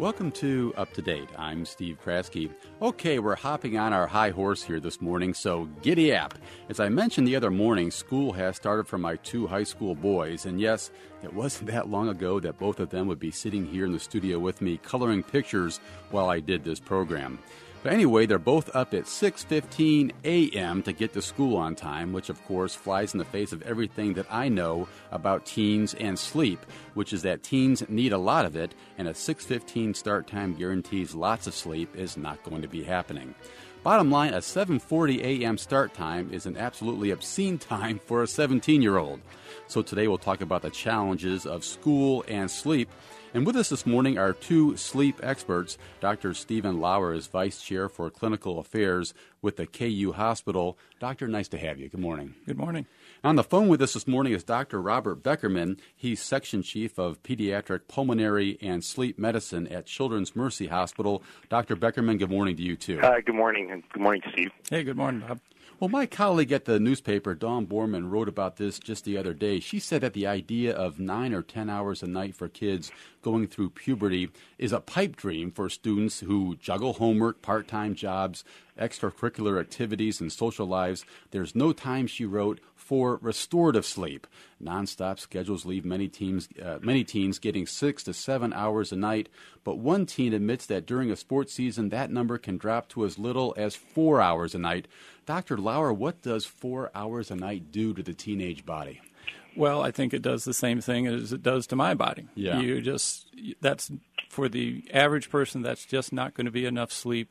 Welcome to Up to Date. I'm Steve Kraske. Okay, we're hopping on our high horse here this morning, so giddy up. As I mentioned the other morning, school has started for my two high school boys, and yes, it wasn't that long ago that both of them would be sitting here in the studio with me coloring pictures while I did this program. But anyway, they're both up at 6:15 a.m. to get to school on time, which of course flies in the face of everything that I know about teens and sleep, which is that teens need a lot of it, and a 6:15 start time guarantees lots of sleep is not going to be happening. Bottom line, a 7:40 a.m. start time is an absolutely obscene time for a 17-year-old. So today we'll talk about the challenges of school and sleep. And with us this morning are two sleep experts. Dr. Stephen Lauer is Vice Chair for Clinical Affairs with the KU Hospital. Doctor, nice to have you. Good morning. Good morning. On the phone with us this morning is Dr. Robert Beckerman. He's Section Chief of Pediatric Pulmonary and Sleep Medicine at Children's Mercy Hospital. Dr. Beckerman, good morning to you, too. Hi, good morning, and good morning, Steve. Hey, good morning, Bob. Well, my colleague at the newspaper, Dawn Borman, wrote about this just the other day. She said that the idea of 9 or 10 hours a night for kids going through puberty is a pipe dream for students who juggle homework, part-time jobs, extracurricular activities, and social lives. There's no time, she wrote, for restorative sleep. Nonstop schedules leave many teens getting 6 to 7 hours a night, but one teen admits that during a sports season, that number can drop to as little as 4 hours a night. Dr. Lauer, what does 4 hours a night do to the teenage body? Well, I think it does the same thing as it does to my body. Yeah. That's for the average person, that's just not going to be enough sleep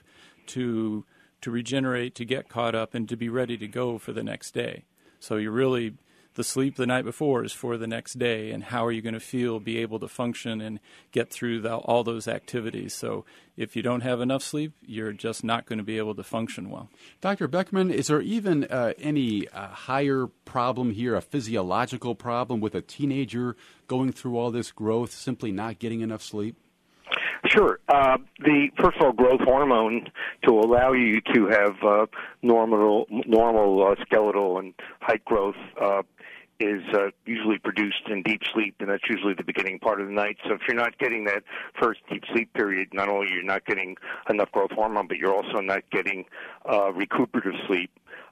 to regenerate, to get caught up, and to be ready to go for the next day. So the sleep the night before is for the next day, and how are you going to feel, be able to function, and get through all those activities. So if you don't have enough sleep, you're just not going to be able to function well. Dr. Beckerman, is there even any higher problem here, a physiological problem with a teenager going through all this growth, simply not getting enough sleep? Sure. The first of all, growth hormone to allow you to have normal skeletal and height growth is usually produced in deep sleep, and that's usually the beginning part of the night. So if you're not getting that first deep sleep period, not only you're not getting enough growth hormone, but you're also not getting recuperative sleep.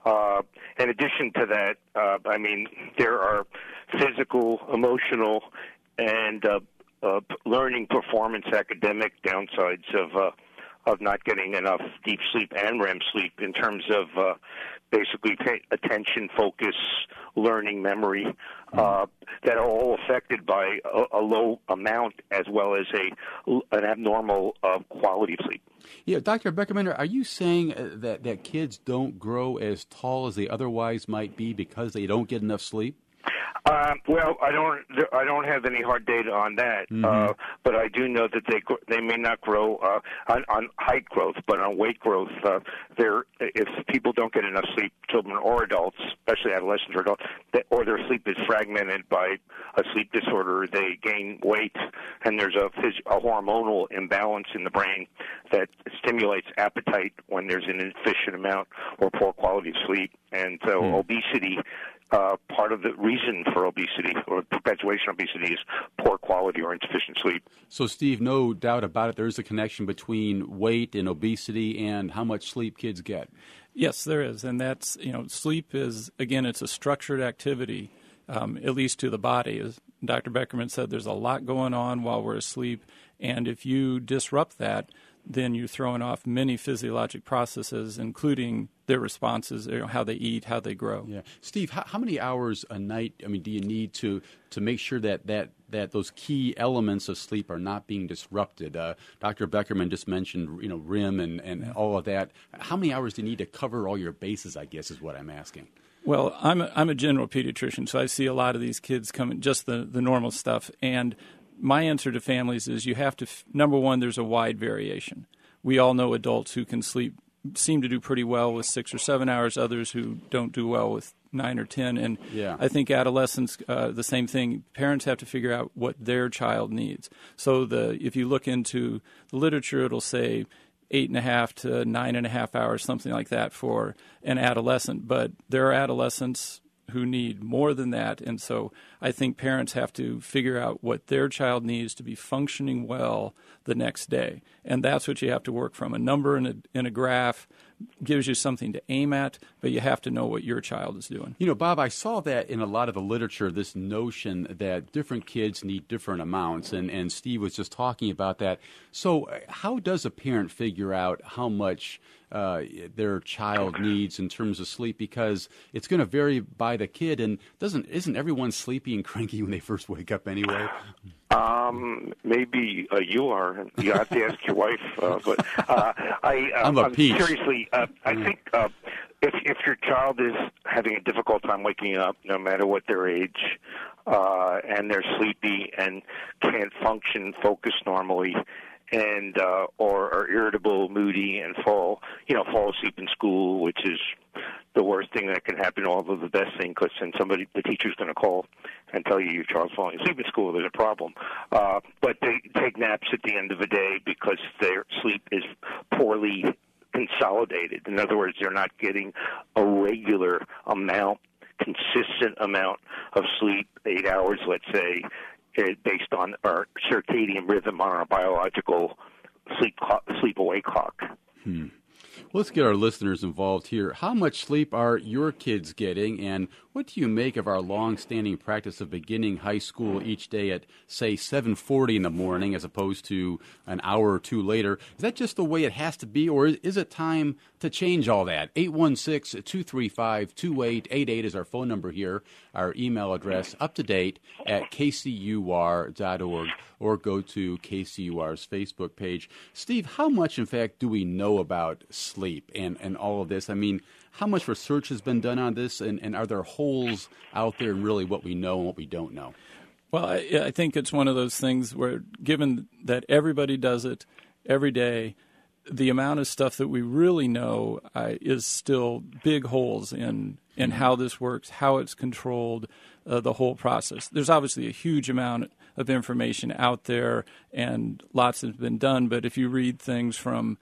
In addition to that, there are physical, emotional, and learning, performance, academic downsides of not getting enough deep sleep and REM sleep in terms of basically attention, focus, learning, memory, that are all affected by a low amount as well as an abnormal quality of sleep. Yeah, Dr. Beckerman, are you saying that kids don't grow as tall as they otherwise might be because they don't get enough sleep? Well, I don't have any hard data on that, but I do know that they may not grow on height growth, but on weight growth. If people don't get enough sleep, children or adults, especially adolescents or adults, or their sleep is fragmented by a sleep disorder, they gain weight, and there's a hormonal imbalance in the brain that stimulates appetite when there's an insufficient amount or poor quality of sleep, and so obesity. Part of the reason for obesity or perpetuation of obesity is poor quality or insufficient sleep. So, Steve, no doubt about it, there is a connection between weight and obesity and how much sleep kids get. Yes, there is, and that's, sleep is, again, it's a structured activity, at least to the body. As Dr. Beckerman said, there's a lot going on while we're asleep, and if you disrupt that, then you're throwing off many physiologic processes, including their responses, how they eat, how they grow. Yeah, Steve, how many hours a night? Do you need to make sure that those key elements of sleep are not being disrupted? Dr. Beckerman just mentioned, REM and all of that. How many hours do you need to cover all your bases? I guess is what I'm asking. Well, I'm a general pediatrician, so I see a lot of these kids coming, just the normal stuff, and my answer to families is you have to, number one, there's a wide variation. We all know adults who can seem to do pretty well with 6 or 7 hours, others who don't do well with 9 or 10. And I think adolescents, the same thing. Parents have to figure out what their child needs. So if you look into the literature, it'll say 8.5 to 9.5 hours, something like that for an adolescent. But there are adolescents who need more than that. And so I think parents have to figure out what their child needs to be functioning well the next day. And that's what you have to work from. A number in a graph gives you something to aim at, but you have to know what your child is doing. You know, Bob, I saw that in a lot of the literature, this notion that different kids need different amounts, and Steve was just talking about that. So how does a parent figure out how much their child needs in terms of sleep? Because it's going to vary by the kid, and isn't everyone sleepy and cranky when they first wake up anyway? Maybe you are. You have to ask your wife. But I'm a peach. Seriously, I think if your child is having a difficult time waking up, no matter what their age, and they're sleepy and can't function, focus normally, and or are irritable, moody, and fall asleep in school, which is the worst thing that can happen, although the best thing, because then the teacher's going to call and tell you your child's falling asleep in school, there's a problem. But they take naps at the end of the day because their sleep is poorly consolidated. In other words, they're not getting a regular amount, consistent amount of sleep, 8 hours, let's say, based on our circadian rhythm on our biological sleep-awake clock. Let's get our listeners involved here. How much sleep are your kids getting, and what do you make of our long-standing practice of beginning high school each day at, say, 7:40 in the morning as opposed to an hour or two later? Is that just the way it has to be, or is it time to change all that? 816-235-2888 is our phone number here. Our email address, up-to-date at kcur.org, or go to KCUR's Facebook page. Steve, how much, in fact, do we know about sleep and all of this? I mean, how much research has been done on this, and are there holes out there in really what we know and what we don't know? Well, I think it's one of those things where, given that everybody does it every day, the amount of stuff that we really know is still big holes in how this works, how it's controlled, the whole process. There's obviously a huge amount of information out there, and lots has been done. But if you read things from,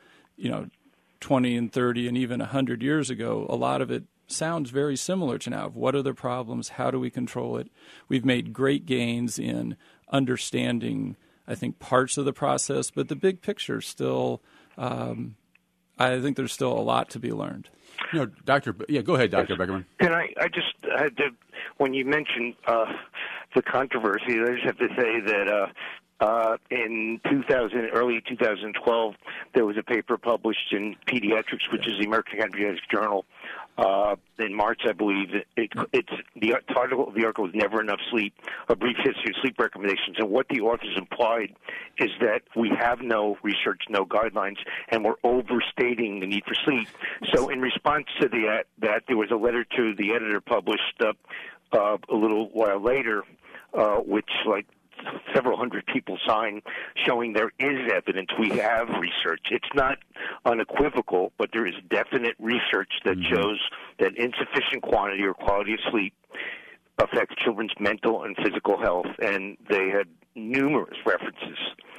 20 and 30 and even 100 years ago, a lot of it sounds very similar to now. What are the problems? How do we control it? We've made great gains in understanding, I think, parts of the process, but the big picture still, I think there's still a lot to be learned. Go ahead, Dr. Beckerman. And I just had to, when you mentioned the controversy, I just have to say that in early 2012, there was a paper published in Pediatrics, which is the American Academy of Pediatrics Journal, in March, I believe. The title of the article was "Never Enough Sleep: A Brief History of Sleep Recommendations." And what the authors implied is that we have no research, no guidelines, and we're overstating the need for sleep. So, in response to that, there was a letter to the editor published a little while later, which several hundred people signed, showing there is evidence. We have research. It's not unequivocal, but there is definite research that shows that insufficient quantity or quality of sleep affects children's mental and physical health. And they had numerous references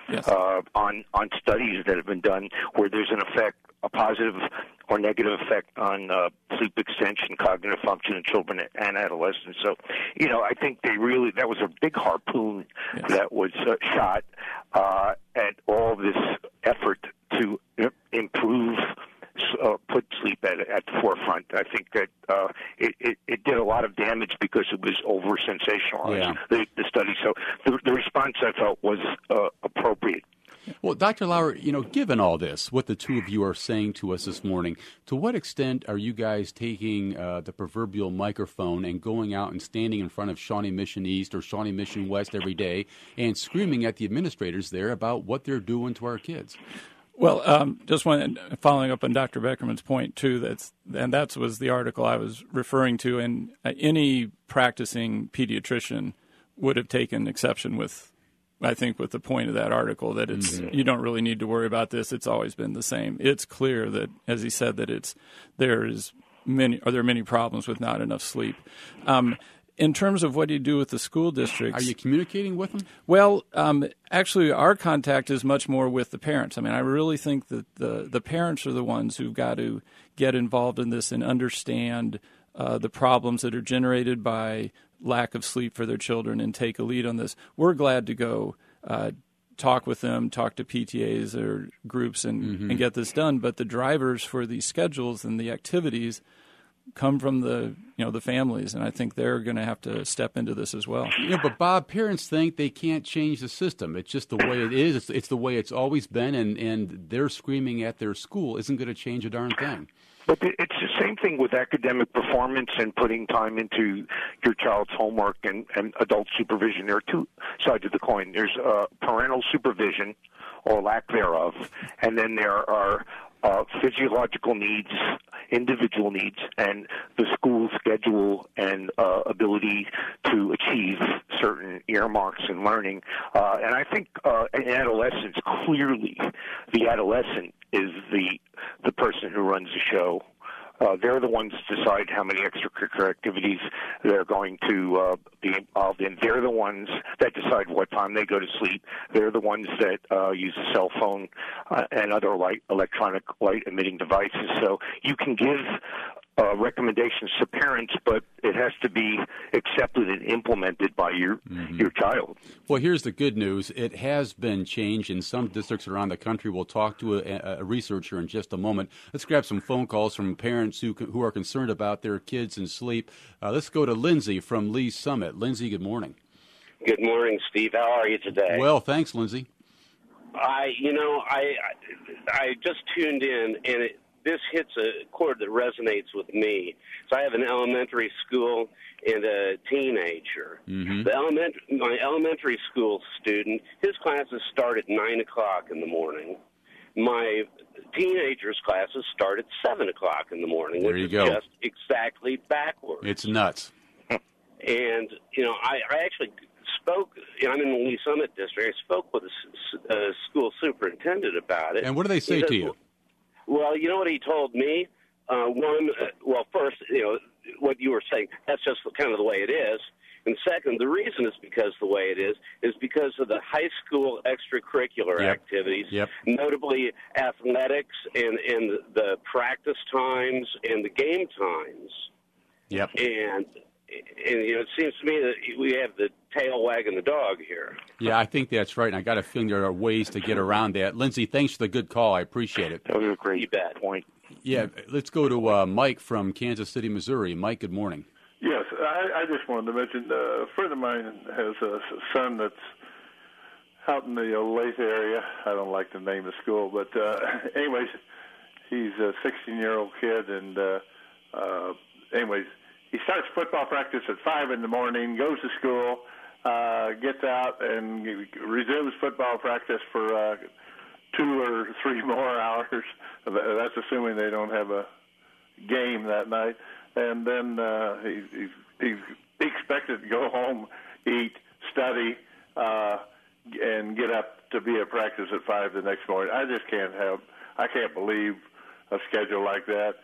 on studies that have been done where there's an effect, a positive or negative effect on sleep extension, cognitive function in children and adolescents. So, I think that was a big harpoon that was shot at all this effort to improve, put sleep at the forefront. I think that it did a lot of damage because it was over-sensationalized, the study. So the response, I felt, was appropriate. Well, Dr. Lauer, given all this, what the two of you are saying to us this morning, to what extent are you guys taking the proverbial microphone and going out and standing in front of Shawnee Mission East or Shawnee Mission West every day and screaming at the administrators there about what they're doing to our kids? Well, just following up on Dr. Beckerman's point, too, that was the article I was referring to, and any practicing pediatrician would have taken exception with the point of that article, that it's you don't really need to worry about this. It's always been the same. It's clear that, as he said, that there are many problems with not enough sleep. In terms of what do you do with the school districts? Are you communicating with them? Well, actually, our contact is much more with the parents. I mean, I really think that the parents are the ones who've got to get involved in this and understand the problems that are generated by lack of sleep for their children and take a lead on this. We're glad to go talk with them, talk to PTAs or groups and get this done. But the drivers for these schedules and the activities come from the families, and I think they're going to have to step into this as well. But Bob, parents think they can't change the system. It's just the way it is. It's the way it's always been, and they're screaming at their school isn't going to change a darn thing. But it's the same thing with academic performance and putting time into your child's homework and adult supervision. There are two sides of the coin. There's parental supervision or lack thereof, and then there are physiological needs, individual needs, and the school schedule and ability to achieve certain earmarks in learning. And I think in adolescence, clearly the adolescent is the person who runs the show. They're the ones that decide how many extracurricular activities they're going to be involved in. They're the ones that decide what time they go to sleep. They're the ones that use a cell phone and other electronic light-emitting devices. So you can give recommendations to parents, but it has to be accepted and implemented by your child. Well, here's the good news. It has been changed in some districts around the country. We'll talk to a researcher in just a moment. Let's grab some phone calls from parents who are concerned about their kids and sleep. Let's go to Lindsay from Lee's Summit. Lindsay, good morning. Good morning, Steve. How are you today? Well, thanks, Lindsay. I just tuned in, and this hits a chord that resonates with me. So I have an elementary school and a teenager. My elementary school student, his classes start at 9 o'clock in the morning. My teenager's classes start at 7 o'clock in the morning, there which you is go. just exactly backwards. It's nuts. And, I actually spoke, I'm in the Lee Summit district, I spoke with a school superintendent about it. And what do they say to you? Well, you know what he told me? First, what you were saying, that's just kind of the way it is. And second, the reason it's because the way it is because of the high school extracurricular activities, notably athletics and the practice times and the game times. Yep. And it seems to me that we have the tail wagging the dog here. Yeah, I think that's right, and I got a feeling there are ways to get around that. Lindsay, thanks for the good call. I appreciate it. That was a great point. Yeah, let's go to Mike from Kansas City, Missouri. Mike, good morning. Yes, I just wanted to mention a friend of mine has a son that's out in the Olathe area. I don't like to name the school, but anyways, he's a 16-year-old kid, and anyways, he starts football practice at 5 in the morning, goes to school, gets out, and resumes football practice for 2 or 3 more hours. That's assuming they don't have a game that night. And then he's expected to go home, eat, study, and get up to be at practice at 5 the next morning. I just I can't believe a schedule like that.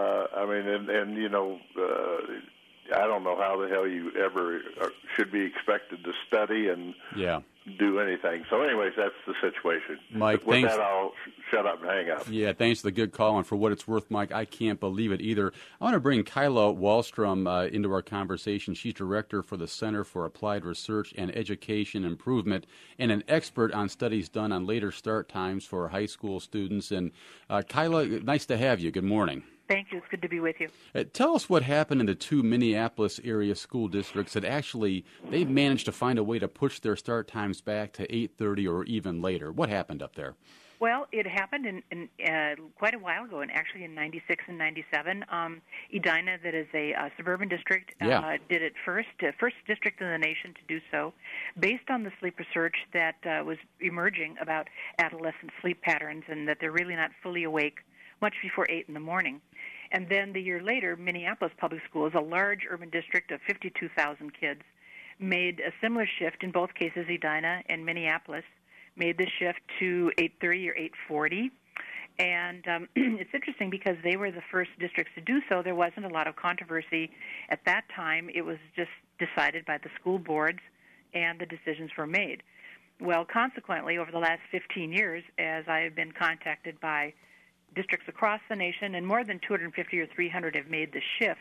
I don't know how the hell you ever should be expected to study and do anything. So anyways, that's the situation. Mike, with thanks. that, I'll shut up and hang up. Yeah, thanks for the good call. And for what it's worth, Mike, I can't believe it either. I want to bring Kyla Wallstrom into our conversation. She's director for the Center for Applied Research and Education Improvement and an expert on studies done on later start times for high school students. And Kyla, nice to have you. Good morning. Thank you. It's good to be with you. Tell us what happened in the 2 Minneapolis area school districts that actually they've managed to find a way to push their start times back to 8:30 or even later. What happened up there? Well, it happened in quite a while ago, and actually in 96 and 97. Edina, that is a suburban district, did it first district in the nation to do so, based on the sleep research that was emerging about adolescent sleep patterns and that they're really not fully awake much before 8 in the morning. And then the year later, Minneapolis Public Schools, a large urban district of 52,000 kids, made a similar shift. In both cases, Edina and Minneapolis made the shift to 8:30 or 8:40. And it's interesting because they were the first districts to do so. There wasn't a lot of controversy at that time. It was just decided by the school boards, and the decisions were made. Well, consequently, over the last 15 years, as I have been contacted by districts across the nation, and more than 250 or 300 have made the shift.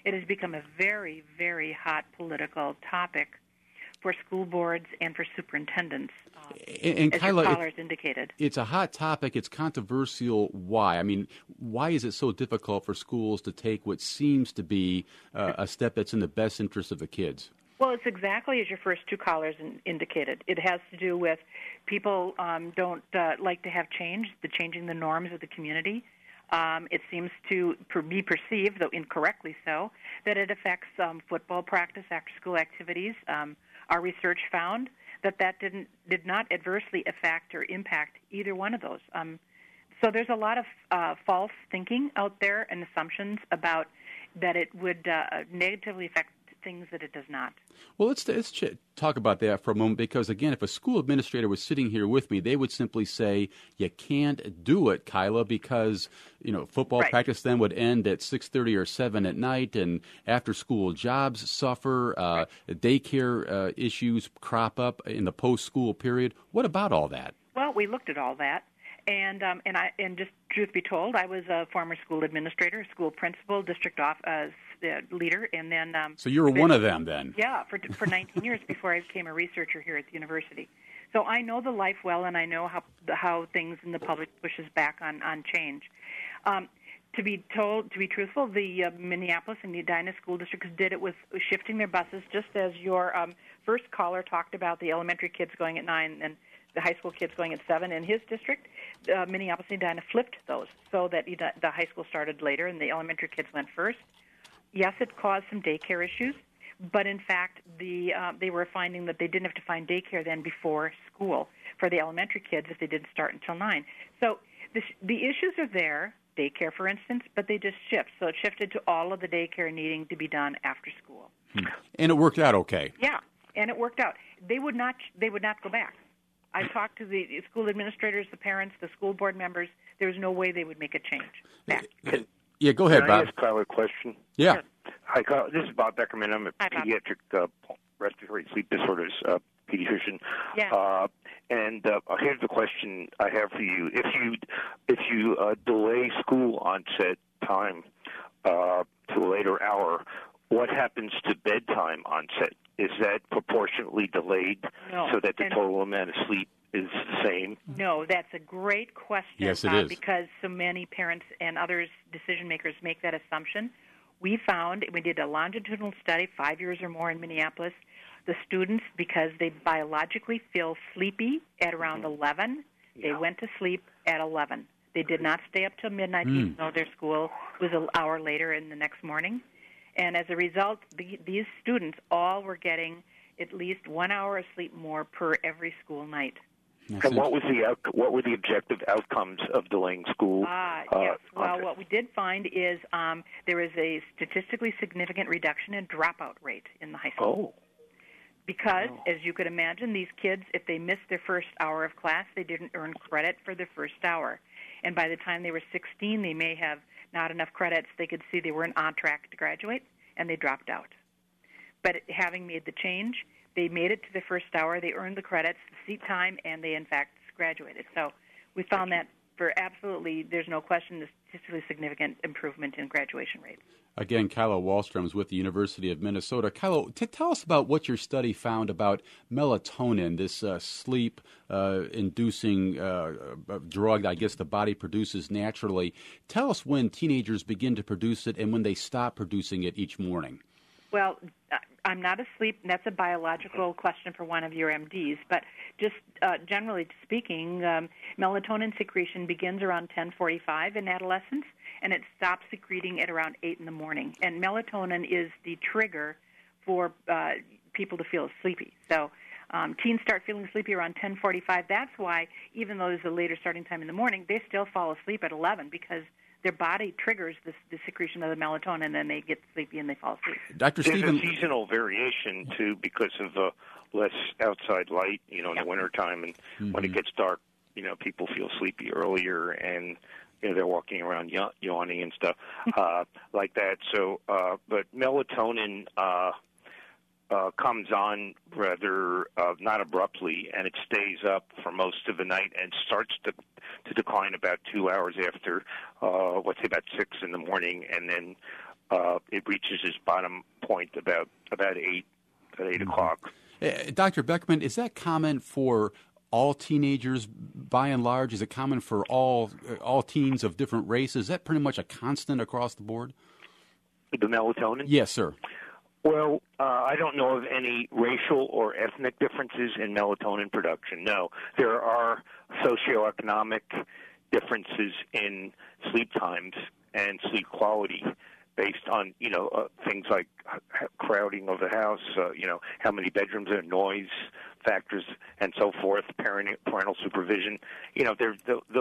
It has become a very, very hot political topic for school boards and for superintendents, and as Kyla, your callers indicated. It's a hot topic. It's controversial. Why? I mean, why is it so difficult for schools to take what seems to be a step that's in the best interest of the kids? Well, it's exactly as your first two callers indicated. It has to do with people don't like to have change, changing the norms of the community. It seems to be perceived, though incorrectly so, that it affects football practice, after-school activities. Our research found that did not adversely affect or impact either one of those. So there's a lot of false thinking out there and assumptions about that it would negatively affect things that it does not. Well, let's talk about that for a moment, because, again, if a school administrator was sitting here with me, they would simply say, you can't do it, Kyla, because, football practice then would end at 6:30 or 7 at night, and after-school jobs suffer, daycare issues crop up in the post-school period. What about all that? Well, we looked at all that. And just truth be told, I was a former school administrator, school principal, district leader, and then. So you were one of them then. Yeah, for 19 years before I became a researcher here at the university. So I know the life well, and I know how things in the public pushes back on change. To be truthful, the Minneapolis and the Edina school districts did it with shifting their buses, just as your first caller talked about the elementary kids going at 9 and the high school kids going at 7 in his district. Minneapolis and Edina flipped those so that the high school started later and the elementary kids went first. Yes, it caused some daycare issues, but in fact, they were finding that they didn't have to find daycare then before school for the elementary kids if they didn't start until 9. So the issues are there, daycare, for instance, but they just shift. So it shifted to all of the daycare needing to be done after school. And it worked out okay. Yeah, and it worked out. They would not go back. I talked to the school administrators, the parents, the school board members. There's no way they would make a change back. Yeah, go ahead, Can Bob. I ask Kyle a question? Yeah. Hi, Kyle. This is Bob Beckerman. I'm a Hi, Bob. pediatric respiratory sleep disorders pediatrician. Yeah. And here's the question I have for you: If you delay school onset time to a later hour, what happens to bedtime onset? Is that proportionately delayed so that the total amount of sleep is the same? No, that's a great question. Yes, it is. Because so many parents and others, decision makers, make that assumption. We did a longitudinal study, 5 years or more in Minneapolis. The students, because they biologically feel sleepy at around 11, they went to sleep at 11. They did not stay up till midnight, even though their school was an hour later in the next morning. And as a result, these students all were getting at least 1 hour of sleep more per every school night. And what were the objective outcomes of delaying school? Yes. Well, what we did find is there is a statistically significant reduction in dropout rate in the high school. Oh. Because, as you could imagine, these kids, if they missed their first hour of class, they didn't earn credit for their first hour. And by the time they were 16, they may have not enough credits. They could see they weren't on track to graduate, and they dropped out. But having made the change, they made it to the first hour, they earned the credits, the seat time, and they, in fact, graduated. So we found that for absolutely, there's no question, a statistically significant improvement in graduation rates. Again, Kyla Wallstrom is with the University of Minnesota. Kyla, tell us about what your study found about melatonin, this sleep-inducing drug I guess the body produces naturally. Tell us when teenagers begin to produce it and when they stop producing it each morning. Well, I'm not asleep. That's a biological question for one of your MDs. But just generally speaking, melatonin secretion begins around 10:45 in adolescence, and it stops secreting at around 8 in the morning. And melatonin is the trigger for people to feel sleepy. So teens start feeling sleepy around 10:45. That's why, even though there's a later starting time in the morning, they still fall asleep at 11 because their body triggers the secretion of the melatonin, and they get sleepy and they fall asleep. Dr. There's Stephen, a seasonal variation, too, because of less outside light, in the wintertime. And when it gets dark, people feel sleepy earlier, and they're walking around yawning and stuff like that. So, but melatonin comes on rather not abruptly, and it stays up for most of the night and starts to decline about 2 hours after, let's say about 6 in the morning, and then it reaches its bottom point about 8 o'clock. Dr. Beckman, is that common for all teenagers by and large? Is it common for all teens of different races? Is that pretty much a constant across the board? The melatonin? Yes, sir. Well, I don't know of any racial or ethnic differences in melatonin production. No, there are socioeconomic differences in sleep times and sleep quality based on, things like crowding of the house, how many bedrooms there, noise factors, and so forth, parental supervision. There's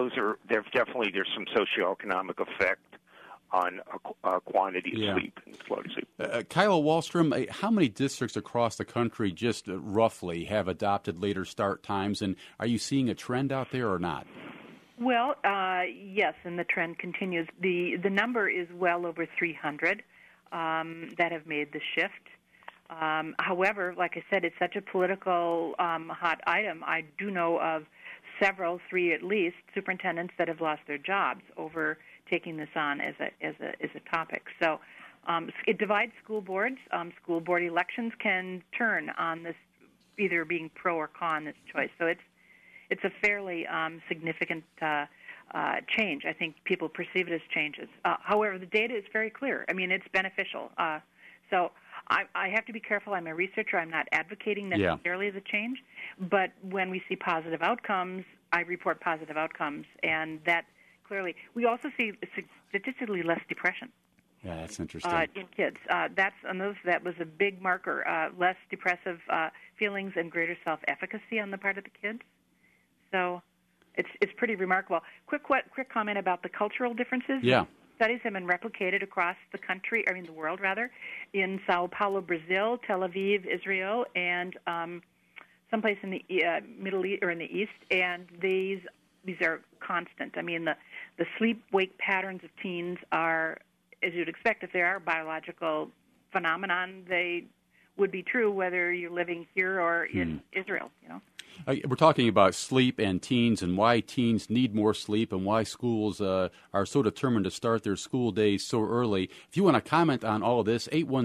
some socioeconomic effect on quantity of sleep and quality of sleep. Kyla Wallstrom, how many districts across the country just roughly have adopted later start times, and are you seeing a trend out there or not? Well, yes, and the trend continues. The number is well over 300 that have made the shift. However, like I said, it's such a political hot item. I do know of several, 3 at least, superintendents that have lost their jobs over taking this on as a topic. So it divides school boards. School board elections can turn on this, either being pro or con this choice. So it's a fairly significant change. I think people perceive it as changes. However, the data is very clear. I mean, it's beneficial. So I have to be careful. I'm a researcher. I'm not advocating necessarily the change. But when we see positive outcomes, I report positive outcomes. And that clearly, we also see statistically less depression. Yeah, that's interesting. In kids. That was a big marker. Less depressive feelings and greater self-efficacy on the part of the kids. So it's pretty remarkable. Quick comment about the cultural differences. Yeah. Studies have been replicated across the world, in Sao Paulo, Brazil, Tel Aviv, Israel, and someplace in the Middle East or in the East. And these are constant. I mean, the sleep-wake patterns of teens are, as you'd expect, if they are a biological phenomenon, they would be true whether you're living here or in Israel, We're talking about sleep and teens and why teens need more sleep and why schools are so determined to start their school days so early. If you want to comment on all of this,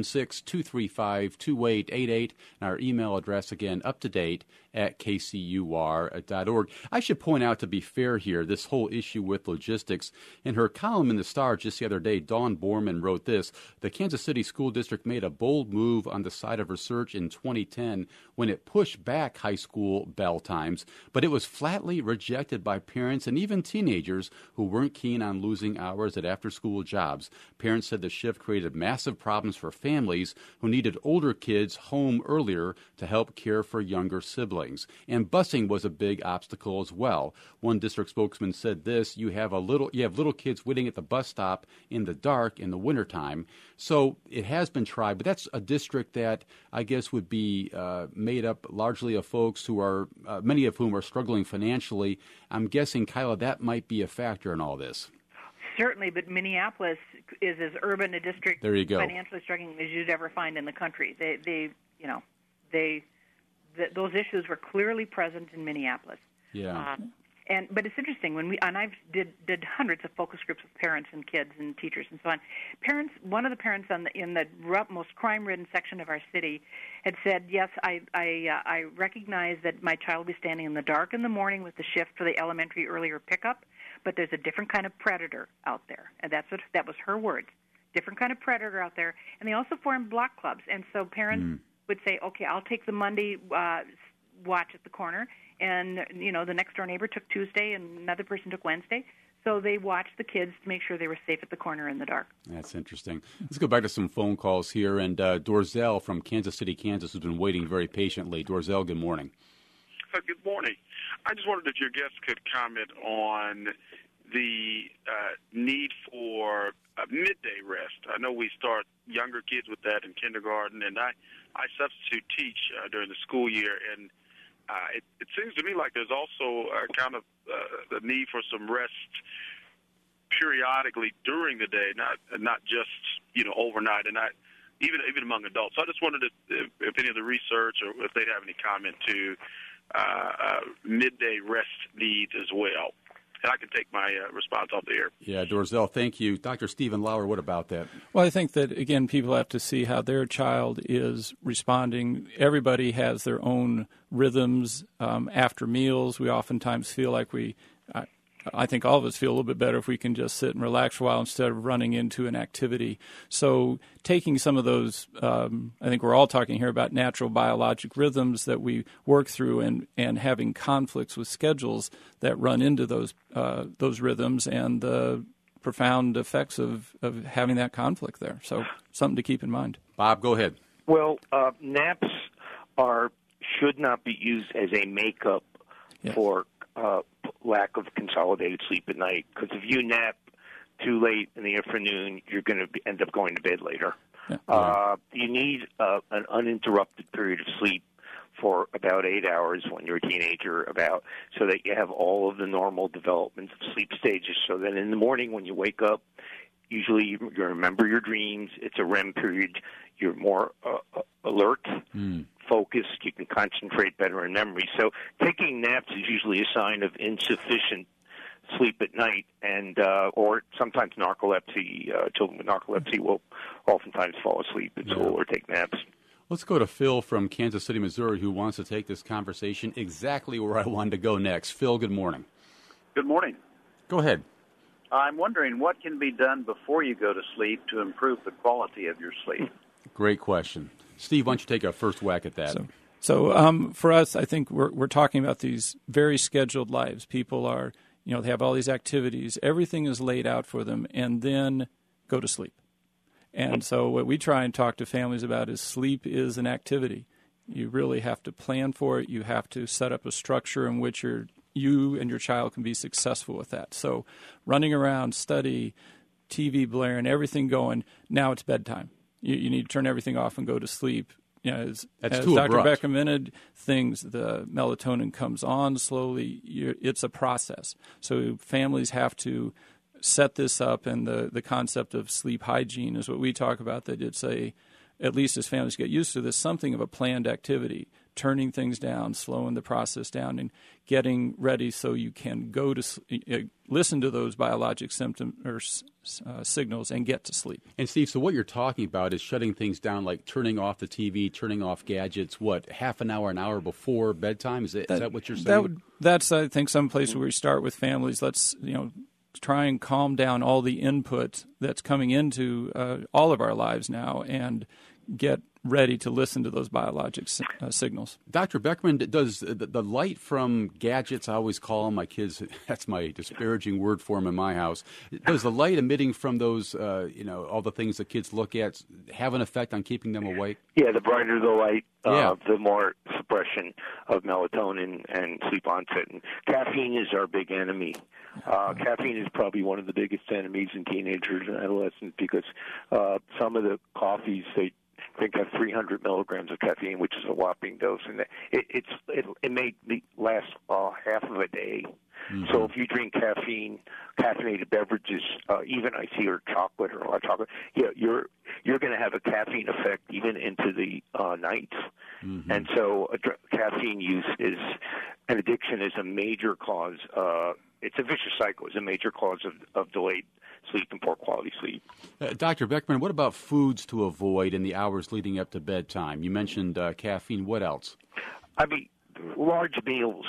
816-235-2888, and our email address again, up-to-date at kcur.org. I should point out, to be fair here, this whole issue with logistics. In her column in the Star just the other day, Dawn Borman wrote this: the Kansas City School District made a bold move on the side of research in 2010 when it pushed back high school bell times, but it was flatly rejected by parents and even teenagers who weren't keen on losing hours at after-school jobs. Parents said the shift created massive problems for families who needed older kids home earlier to help care for younger siblings. And busing was a big obstacle as well. One district spokesman said this: you have little kids waiting at the bus stop in the dark in the wintertime. So it has been tried, but that's a district that I guess would be made up largely of folks who are, many of whom are struggling financially. I'm guessing, Kyla, that might be a factor in all this. Certainly, but Minneapolis is as urban a district, there you go, financially struggling as you'd ever find in the country. Those issues were clearly present in Minneapolis. Yeah. But it's interesting I've did hundreds of focus groups with parents and kids and teachers and so on. One of the parents in the most crime-ridden section of our city had said, "Yes, I recognize that my child will be standing in the dark in the morning with the shift for the elementary earlier pickup, but there's a different kind of predator out there," and that was her words. Different kind of predator out there, and they also formed block clubs, and so parents would say, "Okay, I'll take the Monday watch at the corner." And, the next-door neighbor took Tuesday and another person took Wednesday. So they watched the kids to make sure they were safe at the corner in the dark. That's interesting. Let's go back to some phone calls here. And Dorzell from Kansas City, Kansas, has been waiting very patiently. Dorzell, good morning. Good morning. I just wondered if your guests could comment on the need for midday rest. I know we start younger kids with that in kindergarten, and I substitute teach during the school year, and it seems to me like there's also kind of the need for some rest periodically during the day, not just overnight, and even among adults. So I just wondered if any of the research or if they'd have any comment to midday rest needs as well. and I can take my response off the air. Yeah, Dorzell, thank you. Dr. Stephen Lauer, what about that? Well, I think that, again, people have to see how their child is responding. Everybody has their own rhythms. After meals, we oftentimes feel like I think all of us feel a little bit better if we can just sit and relax for a while instead of running into an activity. So taking some of those, I think we're all talking here about natural biologic rhythms that we work through and having conflicts with schedules that run into those rhythms and the profound effects of having that conflict there. So something to keep in mind. Bob, go ahead. Well, naps should not be used as a makeup for lack of consolidated sleep at night, because if you nap too late in the afternoon, you're going to end up going to bed later. Yeah. You need an uninterrupted period of sleep for about 8 hours when you're a teenager, so that you have all of the normal development of sleep stages, so that in the morning when you wake up, usually you remember your dreams. It's a REM period. You're more alert, focused. You can concentrate better in memory. So taking naps is usually a sign of insufficient sleep at night, and or sometimes narcolepsy. Children with narcolepsy will oftentimes fall asleep at school or take naps. Let's go to Phil from Kansas City, Missouri, who wants to take this conversation exactly where I wanted to go next. Phil, good morning. Good morning. Go ahead. I'm wondering what can be done before you go to sleep to improve the quality of your sleep. Great question. Steve, why don't you take a first whack at that? So for us, I think we're talking about these very scheduled lives. People are, they have all these activities. Everything is laid out for them, and then go to sleep. And so what we try and talk to families about is sleep is an activity. You really have to plan for it. You have to set up a structure in which you and your child can be successful with that. So running around, study, TV blaring, everything going, now it's bedtime. You need to turn everything off and go to sleep. As Dr. recommended, the melatonin comes on slowly. It's a process. So families have to set this up, and the concept of sleep hygiene is what we talk about, that it's at least as families get used to this, something of a planned activity, turning things down, slowing the process down, and getting ready so you can go to listen to those biologic symptoms or signals and get to sleep. And Steve, so what you're talking about is shutting things down, like turning off the TV, turning off gadgets, half an hour before bedtime? Is that what you're saying? That's, I think, some place where we start with families. Let's, try and calm down all the input that's coming into all of our lives now and get ready to listen to those biologic signals. Dr. Beckman, does the light from gadgets, I always call them my kids, that's my disparaging word for them in my house, does the light emitting from those, all the things that kids look at have an effect on keeping them awake? Yeah, the brighter the light, the more suppression of melatonin and sleep onset. And caffeine is our big enemy. Caffeine is probably one of the biggest enemies in teenagers and adolescents, because some of the coffees they drink have 300 milligrams of caffeine, which is a whopping dose, and it may last half of a day. Mm-hmm. So if you drink caffeinated beverages, even icy or chocolate or hot chocolate, you're going to have a caffeine effect even into the night. Mm-hmm. And so caffeine use an addiction is a major cause. It's a vicious cycle. It's a major cause of delayed sleep and poor quality sleep. Dr. Beckman, what about foods to avoid in the hours leading up to bedtime? You mentioned caffeine. What else? I mean, large meals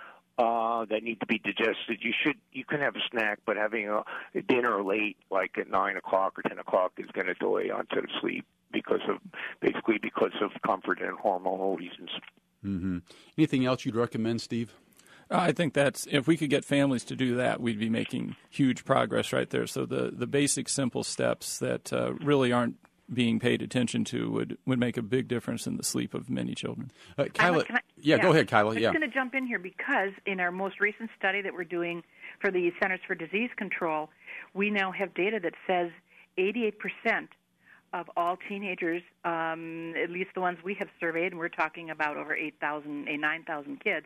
that need to be digested. You can have a snack, but having a dinner late, like at 9 o'clock or 10 o'clock, is going to delay onset of sleep because of comfort and hormonal reasons. Mm-hmm. Anything else you'd recommend, Steve? I think if we could get families to do that, we'd be making huge progress right there. So the basic, simple steps that really aren't being paid attention to would make a big difference in the sleep of many children. Kyla, go ahead, Kyla. I'm just going to jump in here because in our most recent study that we're doing for the Centers for Disease Control, we now have data that says 88% of all teenagers, at least the ones we have surveyed, and we're talking about over 9,000 kids,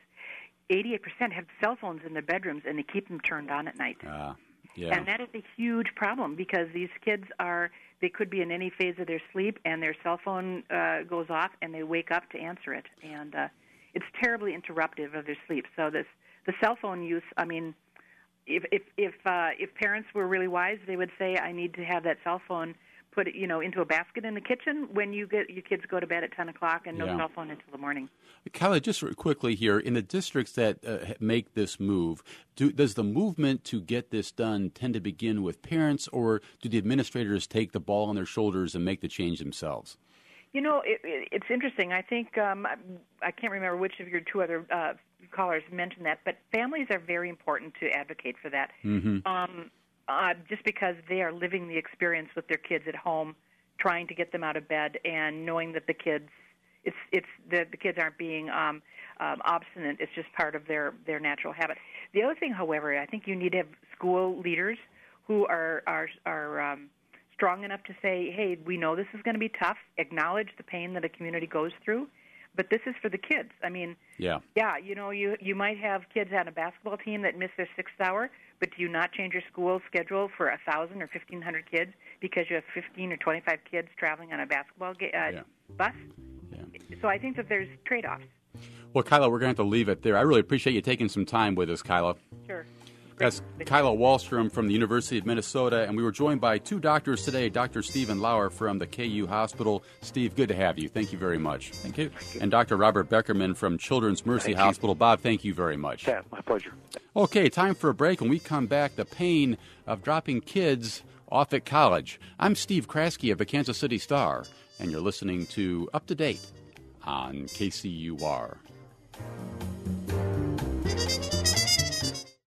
88% have cell phones in their bedrooms, and they keep them turned on at night. And that is a huge problem because these kids they could be in any phase of their sleep, and their cell phone goes off, and they wake up to answer it. And it's terribly interruptive of their sleep. So the cell phone use, I mean, if parents were really wise, they would say, I need to have that cell phone put into a basket in the kitchen when your kids go to bed at 10 o'clock and no cell phone until the morning. Kyla, just quickly here, in the districts that make this move, does the movement to get this done tend to begin with parents, or do the administrators take the ball on their shoulders and make the change themselves? It's interesting. I think I can't remember which of your two other callers mentioned that, but families are very important to advocate for that. Mm-hmm. Just because they are living the experience with their kids at home, trying to get them out of bed, and knowing that the kids aren't being obstinate. It's just part of their natural habit. The other thing, however, I think you need to have school leaders who are strong enough to say, hey, we know this is going to be tough, acknowledge the pain that a community goes through, but this is for the kids. I mean, you might have kids on a basketball team that miss their 6th hour, but do you not change your school schedule for 1,000 or 1,500 kids because you have 15 or 25 kids traveling on a basketball bus? Yeah. So I think that there's trade-offs. Well, Kyla, we're going to have to leave it there. I really appreciate you taking some time with us, Kyla. Sure. That's Kyla Wallstrom from the University of Minnesota, and we were joined by two doctors today, Dr. Stephen Lauer from the KU Hospital. Steve, good to have you. Thank you very much. Thank you. And Dr. Robert Beckerman from Children's Mercy Hospital. Bob, thank you very much. Yeah, my pleasure. Okay, time for a break. When we come back, the pain of dropping kids off at college. I'm Steve Kraske of the Kansas City Star, and you're listening to Up to Date on KCUR.